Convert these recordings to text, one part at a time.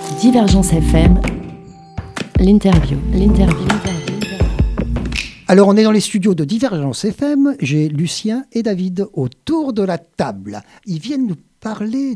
Divergence FM, l'interview. Alors, on est dans les studios de Divergence FM. J'ai Lucien et David autour de la table. Ils viennent nous parler,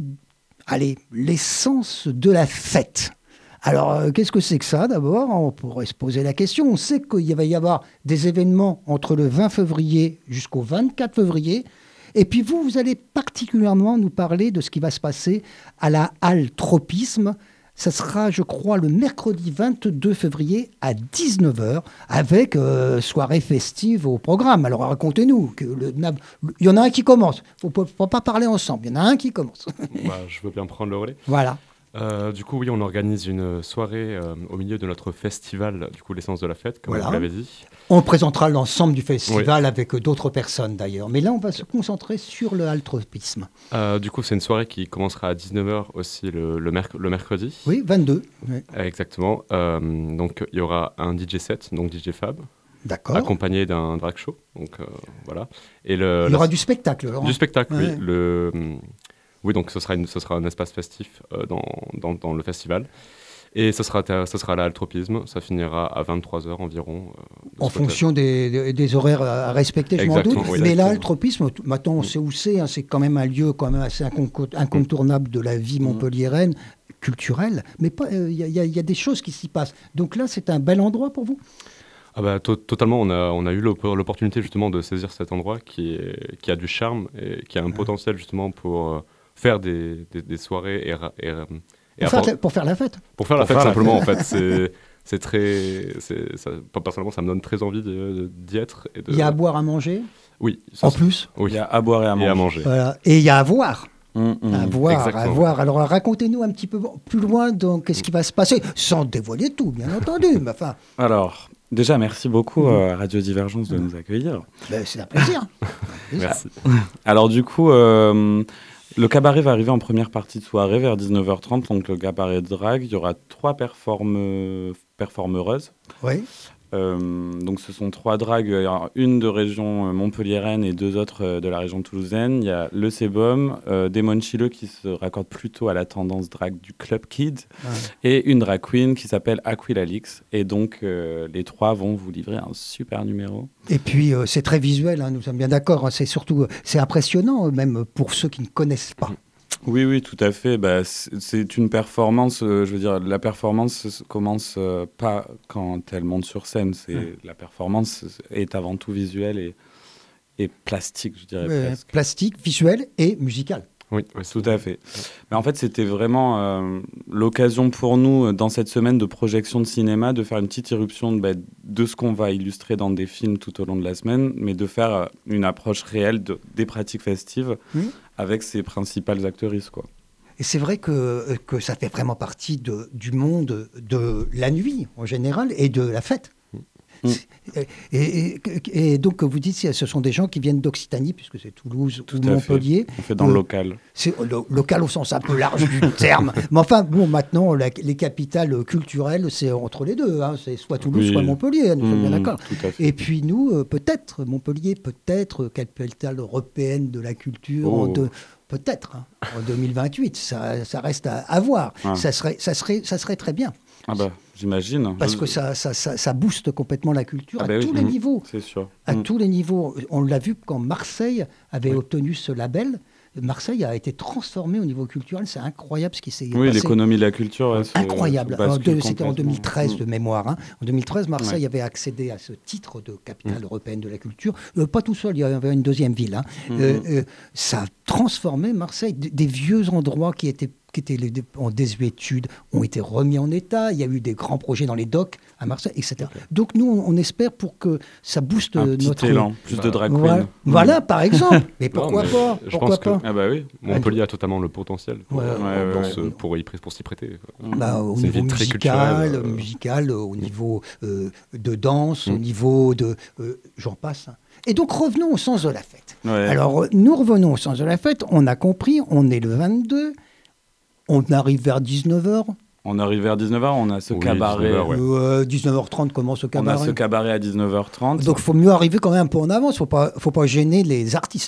l'essence de la fête. Alors, qu'est-ce que c'est que ça, d'abord? On pourrait se poser la question. On sait qu'il va y avoir des événements entre le 20 février jusqu'au 24 février. Et puis vous allez particulièrement nous parler de ce qui va se passer à la Halle Tropisme. Ça sera, je crois, le mercredi 22 février à 19h avec soirée festive au programme. Alors racontez-nous, il y en a un qui commence. Il ne faut pas parler ensemble, il y en a un qui commence. Je veux bien prendre le relais. Voilà. Du coup, oui, on organise une soirée au milieu de notre festival, du coup, l'essence de la fête, comme vous l'avez dit. On présentera l'ensemble du festival avec d'autres personnes d'ailleurs. Mais là, on va se concentrer sur le Altropisme. Du coup, c'est une soirée qui commencera à 19h aussi le mercredi. Oui, 22. Oui. Exactement. Donc, il y aura un DJ set, donc DJ Fab. D'accord. Accompagné d'un drag show. Donc, voilà. Et il y aura du spectacle, Laurent. Du spectacle, oui. Oui, donc ce sera un espace festif dans le festival. Et ce sera à la Halle Tropisme. Ça finira à 23h environ. En fonction des horaires à respecter, je m'en doute. Oui, mais la Halle Tropisme, maintenant on sait où c'est. Hein, c'est quand même un lieu quand même assez incontournable de la vie montpelliéraine, culturelle. Mais il y a des choses qui s'y passent. Donc là, c'est un bel endroit pour vous? Totalement, on a eu l'opportunité justement de saisir cet endroit qui a du charme et qui a un potentiel justement pour faire des soirées pour faire la fête. Pour faire la fête simplement, en fait. Personnellement, ça me donne très envie d'y être. Il y a à boire, à manger. Oui. En plus. Oui. Il y a à boire et à manger. Voilà. Et il y a à voir. À voir. Alors racontez-nous un petit peu plus loin donc qu'est-ce qui va se passer, sans dévoiler tout, bien entendu. Mais enfin. Alors. Déjà, merci beaucoup à Radio Divergence de nous accueillir. C'est un plaisir. Merci. Alors du coup, le cabaret va arriver en première partie de soirée vers 19h30, donc le cabaret de drague. Il y aura 3 performeuses. Oui. Donc ce sont 3 dragues, une de région montpelliéraine et 2 autres de la région toulousaine. Il y a le Sebum, Damon Chile qui se raccorde plutôt à la tendance drague du Club Kid, et une drag queen qui s'appelle Aquilalix. Et donc les 3 vont vous livrer un super numéro. Et puis c'est très visuel, hein, nous sommes bien d'accord. C'est impressionnant même pour ceux qui ne connaissent pas. Oui, tout à fait. C'est une performance, je veux dire, la performance commence pas quand elle monte sur scène. La performance est avant tout visuelle et plastique, je dirais presque. Plastique, visuelle et musicale. Oui, tout à fait. Mais en fait, c'était vraiment l'occasion pour nous, dans cette semaine de projection de cinéma, de faire une petite irruption de ce qu'on va illustrer dans des films tout au long de la semaine, mais de faire une approche réelle des pratiques festives avec ses principales actrices, quoi. Et c'est vrai que ça fait vraiment partie du monde de la nuit, en général, et de la fête. Et donc, vous dites, ce sont des gens qui viennent d'Occitanie, puisque c'est Toulouse ou Montpellier. On fait dans le local. C'est local au sens un peu large du terme. Mais enfin, bon, maintenant, les capitales culturelles, c'est entre les deux. Hein. C'est soit Toulouse, soit Montpellier, nous sommes bien d'accord. Et puis nous, peut-être, Montpellier, peut-être capitale européenne de la culture, peut-être, hein, en 2028. Ça reste à voir. Ouais. Ça serait très bien. J'imagine. Parce que ça booste complètement la culture à tous les niveaux. C'est sûr. À tous les niveaux. On l'a vu quand Marseille avait obtenu ce label. Marseille a été transformée au niveau culturel. C'est incroyable ce qui s'est passé. Oui, l'économie de la culture. Incroyable. C'était en 2013 de mémoire. Hein. En 2013, Marseille avait accédé à ce titre de capitale européenne de la culture. Pas tout seul, il y avait une deuxième ville. Hein. Ça a transformé Marseille. Des vieux endroits qui étaient en désuétude ont été remis en état. Il y a eu des grands projets dans les docks à Marseille, etc. Okay. Donc nous, on espère pour que ça booste notre élan, plus de drag queen. Voilà, par exemple. Mais pourquoi pas? Je pense que Montpellier a totalement le potentiel pour s'y prêter. Au niveau musical, au niveau de danse, au niveau de... j'en passe. Et donc revenons au sens de la fête. Alors nous revenons au sens de la fête. On a compris, on est le 22. On arrive vers 19h. On arrive vers 19h, on a ce cabaret. 19h30 commence ce cabaret. On a ce cabaret à 19h30. Donc il faut mieux arriver quand même un peu en avance, faut pas gêner les artistes.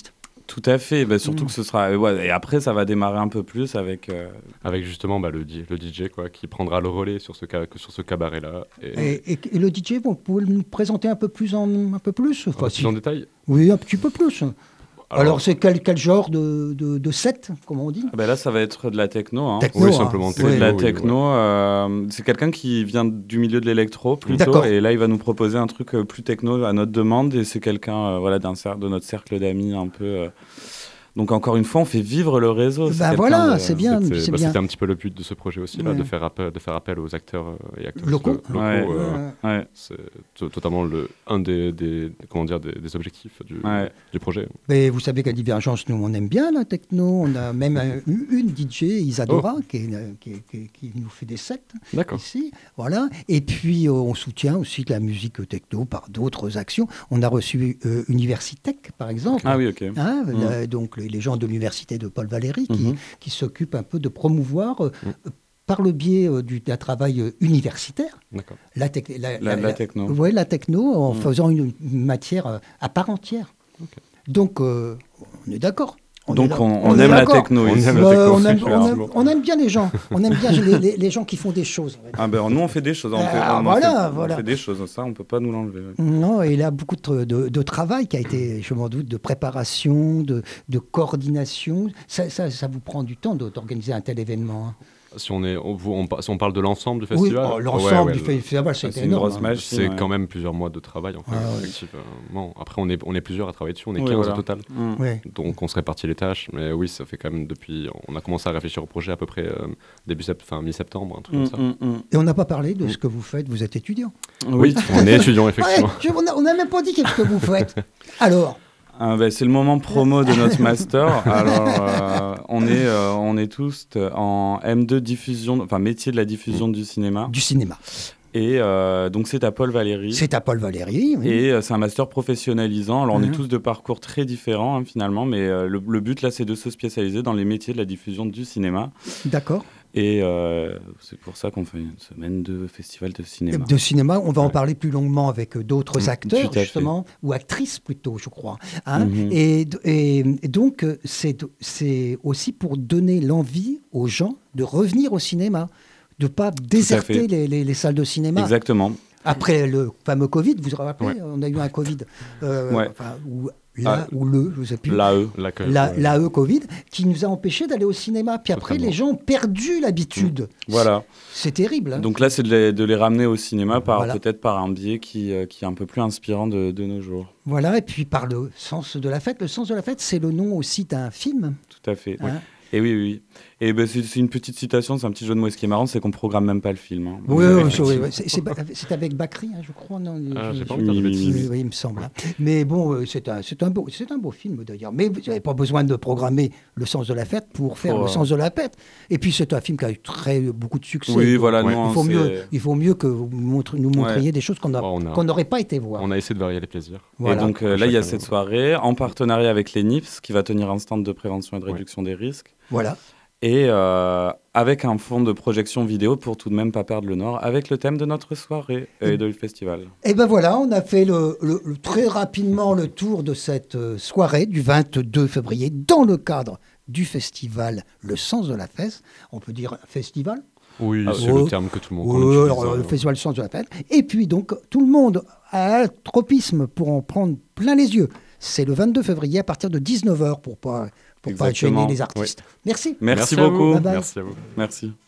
Tout à fait, surtout que ce sera... et après, ça va démarrer un peu plus avec... Avec justement le DJ quoi, qui prendra le relais sur ce cabaret-là. Et le DJ, vous pouvez nous présenter un peu plus en détail. Oui, un petit peu plus. Alors c'est quel genre de set, comme on dit? Là, ça va être de la techno. Oui, simplement techno. De la techno. C'est quelqu'un qui vient du milieu de l'électro plutôt. D'accord. Et là, il va nous proposer un truc plus techno à notre demande. Et c'est quelqu'un de notre cercle d'amis un peu... Donc encore une fois, on fait vivre le réseau. C'est bien. C'était un petit peu le but de ce projet aussi, là, de faire appel aux acteurs et actrices locaux. C'est totalement un des objectifs du projet. Mais vous savez qu'à Divergence, nous, on aime bien la techno. On a même une DJ, Isadora, qui nous fait des sets ici. Voilà. Et puis, on soutient aussi la musique techno par d'autres actions. On a reçu Universitech, par exemple. Ah oui, ok. Donc, les gens de l'université de Paul Valéry qui s'occupent un peu de promouvoir par le biais d'un travail universitaire la techno. Oui, la techno en faisant une matière à part entière. Okay. Donc, on est d'accord. On aime la techno. On aime bien les gens. On aime bien les gens qui font des choses. Nous, on fait des choses. On fait des choses. Ça, on ne peut pas nous l'enlever. Non, il y a beaucoup de travail qui a été, je m'en doute, de préparation, de coordination. Ça vous prend du temps d'organiser un tel événement. Si on parle de l'ensemble du festival, l'ensemble du festival, c'est énorme. C'est quand même plusieurs mois de travail, en fait, effectivement. Après, on est plusieurs à travailler dessus, on est 15 au total. Donc, on se répartit les tâches. Mais oui, ça fait quand même depuis... On a commencé à réfléchir au projet à peu près mi-septembre, un truc comme ça. Et on n'a pas parlé de ce que vous faites. Vous êtes étudiant. Oui, on est étudiant, effectivement. On n'a même pas dit qu'est-ce que vous faites. Alors... c'est le moment promo de notre master. Alors, on est tous en M2 diffusion, métier de la diffusion du cinéma. Du cinéma. Et donc, c'est à Paul Valéry. C'est à Paul Valéry, oui. Et c'est un master professionnalisant. Alors, on est tous de parcours très différents, finalement, mais le but, là, c'est de se spécialiser dans les métiers de la diffusion du cinéma. D'accord. Et c'est pour ça qu'on fait une semaine de festival de cinéma. De cinéma, on va en parler plus longuement avec d'autres acteurs, justement, ou actrices plutôt, je crois. Et donc, c'est aussi pour donner l'envie aux gens de revenir au cinéma, de ne pas déserter les salles de cinéma. Exactement. Après le fameux Covid, vous vous rappelez, on a eu un Covid je ne sais plus. L'AE Covid, qui nous a empêchés d'aller au cinéma. Puis après, les gens ont perdu l'habitude. Voilà. C'est terrible. Donc là, c'est de les ramener au cinéma peut-être par un biais qui est un peu plus inspirant de nos jours. Voilà, et puis par le sens de la fête. Le sens de la fête, c'est le nom aussi d'un film. Tout à fait. Et oui. Et c'est une petite citation, c'est un petit jeu de mots. Ce qui est marrant, c'est qu'on ne programme même pas le film. Oui. C'est avec Bakri, je crois. Non, j'ai pas envie de dire de bêtises. Oui, il me semble. Mais bon, c'est un beau film, d'ailleurs. Mais vous n'avez pas besoin de programmer Le Sens de la Fête pour faire Le Sens de la Fête. Et puis, c'est un film qui a eu beaucoup de succès. Oui, voilà. Il faut mieux que vous nous montriez des choses qu'on n'aurait pas été voir. On a essayé de varier les plaisirs. Voilà. Et donc, là, il y a cette soirée en partenariat avec l'ENIPS qui va tenir un stand de prévention et de réduction des risques. Voilà. Et avec un fond de projection vidéo pour tout de même pas perdre le nord, avec le thème de notre soirée et du festival. Et ben voilà, on a fait très rapidement le tour de cette soirée du 22 février dans le cadre du festival Le Sens de la Fête. On peut dire festival ? Oui, c'est le terme que tout le monde utilise. Alors, le festival Le Sens de la Fête. Et puis donc, tout le monde a tropisme pour en prendre plein les yeux. C'est le 22 février à partir de 19h pour pas gêner les artistes. Oui. Merci. Merci beaucoup. Bye bye. Merci à vous. Merci.